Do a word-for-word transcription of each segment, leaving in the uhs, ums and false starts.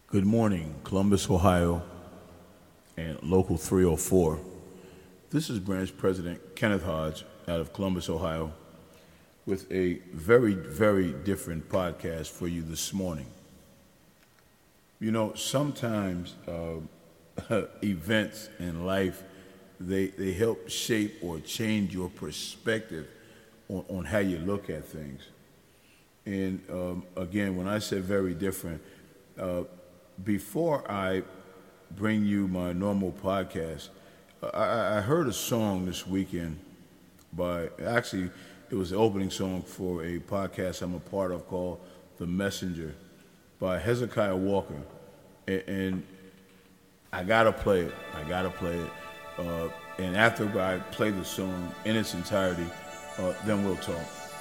Good morning, Columbus, Ohio, and Local three oh four. This is Branch President Kenneth Hodge out of Columbus, Ohio, with a very, very different podcast for you this morning. You know, sometimes uh, events in life, they, they help shape or change your perspective on, on how you look at things. And um, again, when I said very different, uh, before I bring you my normal podcast, I, I heard a song this weekend by, actually, it was the opening song for a podcast I'm a part of called The Messenger by Hezekiah Walker. And, and I gotta play it. I gotta play it. Uh, and after I play the song in its entirety, uh, then we'll talk.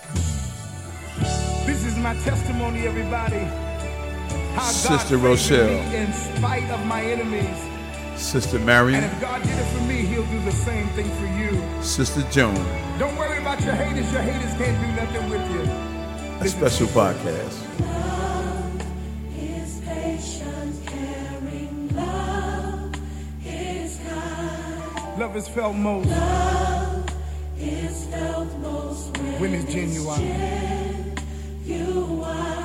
This is my testimony, everybody. How Sister God Rochelle. Me in spite of my enemies. Sister Marion. And if God did it for me, he'll do the same thing for you. Sister Joan. Don't worry about your haters. Your haters can't do nothing with you. A This special is- podcast. Love is patient, caring. Love is kind. Love is felt most Love is felt most when, when it's genuine. genuine.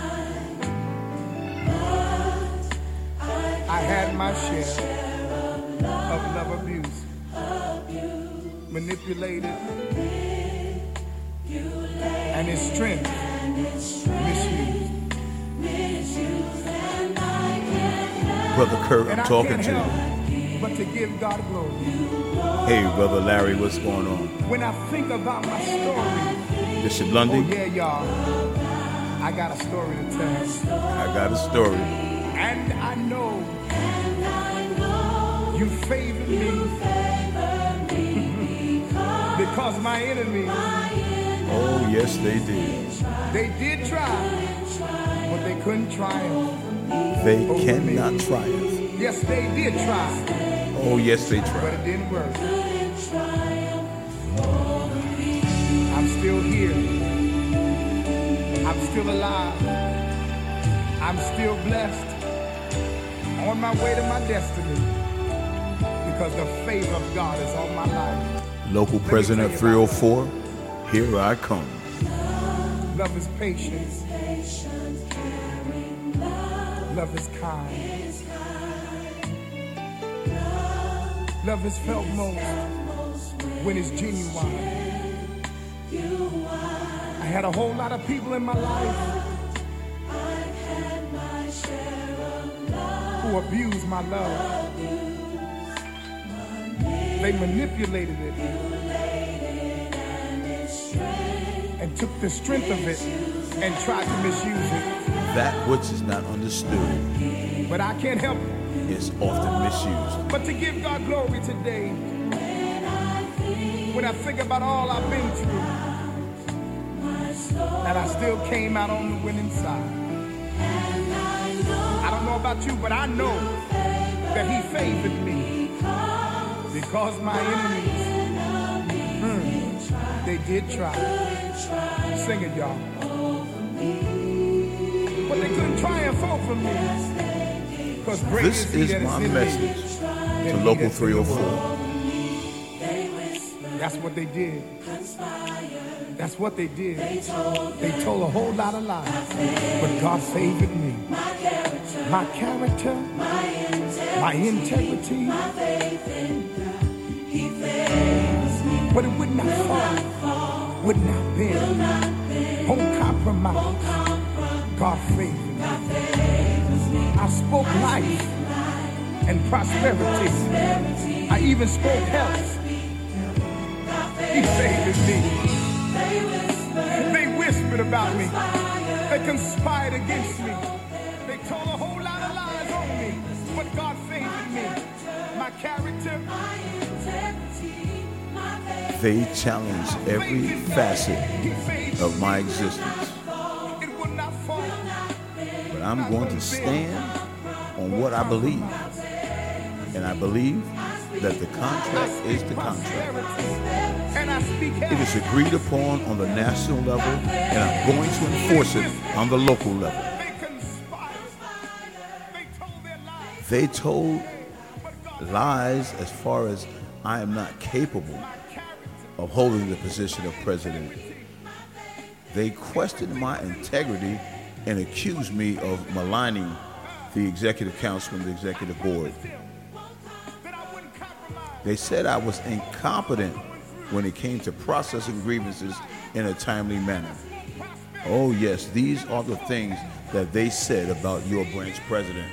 But I, I had my share share of love, of love abuse, abuse, manipulated, manipulated, and its strength and its strength misused. misused, and I can't help, Brother Kurt, And I'm I talking can't to you. help but to give God glory. Hey, Brother Larry, what's going on? When I think about my story, Bishop oh Lundy, yeah, y'all, I got a story to tell. I got a story. And I know and I know you favored me you favor me because because my enemies, my enemy Oh, yes, they did. they did try, but they couldn't triumph. They Over cannot me. triumph. Yes, they did try, Oh, yes, they but tried. it didn't work. couldn't triumph over me. I'm still here. I'm still alive. I'm still blessed. On my way to my destiny. Because the favor of God is on my life. Local President three oh four, here I come. Love is patient. Patient, caring, love Love is kind. is kind. Love is felt most Most when it's genuine. I had a whole lot of people in my life I've had my share of love. who abused my love. They manipulated it And its strength and took the strength of it and tried to misuse it. That which is not understood But I can't help is often misused. but to give God glory today. When I think about all I've been through, and I still came out on the winning side. I don't know about you, but I know that he favored me because my enemies, mm, they did try. Sing it, y'all. But they couldn't triumph over me. Because great This is he is that my in me message than to he Local that's in three oh the world. four. That's what they did. That's what they did. They told a whole lot of lies. But God favored me. My character, my integrity, but it would not fall, would not bend, won't compromise. God favored me. I spoke life and prosperity. I even spoke health. He favored me. They whispered about me. They conspired against me. They told a whole lot of lies on me. But God favored me. My character, They challenge every facet He favored of my existence. me. It would not fall. But I'm going to stand on what I believe. And I believe that the contract is the contract. And I speak It is health. agreed upon on the national level, and I'm going to enforce it on the local level. They conspired. They told their They told lies as far as I am not capable of holding the position of president. They questioned my integrity and accused me of maligning the executive council and the executive board. They said I was incompetent when it came to processing grievances in a timely manner. Oh yes, these are the things that they said about your branch president.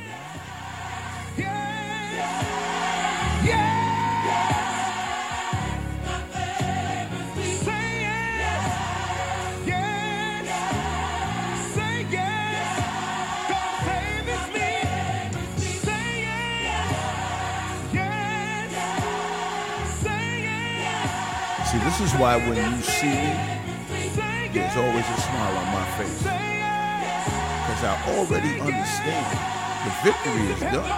See, this is why when you see me, there's always a smile on my face. Because I already understand the victory is done.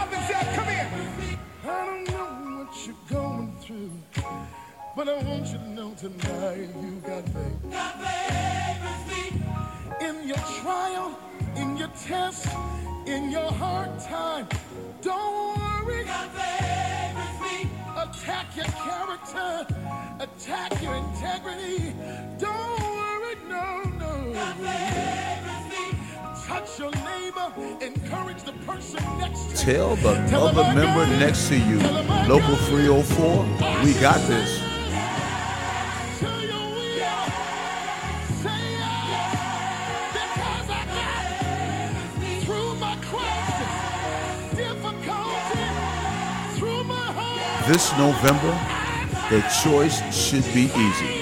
I don't know what you're going through, but I want you to know tonight you got faith. God favors me. In your trial, in your test, in your hard time, don't worry. God favors me. Attack your character, attack your integrity. Don't worry, no, no. God favors me. Touch your neighbor, encourage the person next to you. Tell the Tell them other I member got it. next to you, Tell them I Local got it. three oh four, we got this. Tell you we are. Say yeah, because I got it. Through my crisis, difficulty, through my heart. This November, the choice should be easy.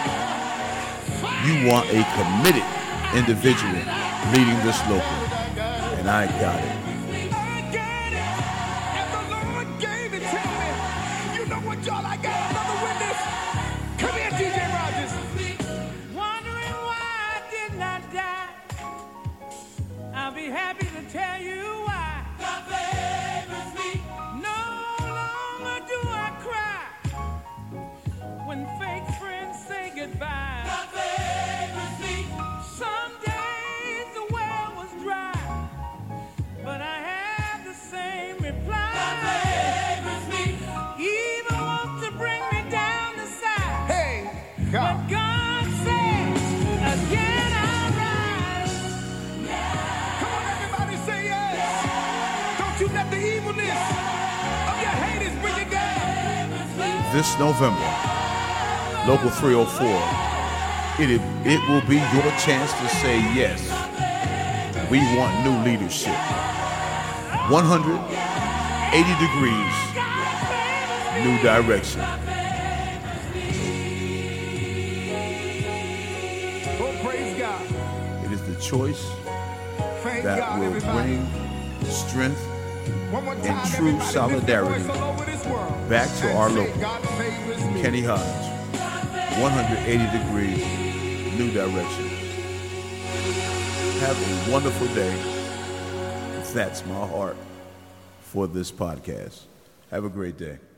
You want a committed individual leading this local, and I got it. I got it, and the Lord gave it to me. You know what, y'all? I got another witness. Come here, D J Rogers. Wondering why I did not die. I'll be happy to tell you why. God favors me. No longer do I cry when fake friends say goodbye. God favors me. Some days the well was dry, but I have the same reply. God favors me. Evil wants to bring me down the side, Hey, but God. God says, again I rise. Come on, everybody, say yes. Don't you let the evilness of your haters bring you down. This November, Local three oh four, it, it will be your chance to say yes. We want new leadership. one hundred eighty degrees, new direction. Oh, praise God. It is the choice Thank that God, will everybody. bring strength One more and time, true everybody, lift your solidarity voice all over this world back to and our say, local. God favors me. Kenny Hodge, one hundred eighty degrees, new direction. Have a wonderful day. That's my heart for this podcast. Have a great day.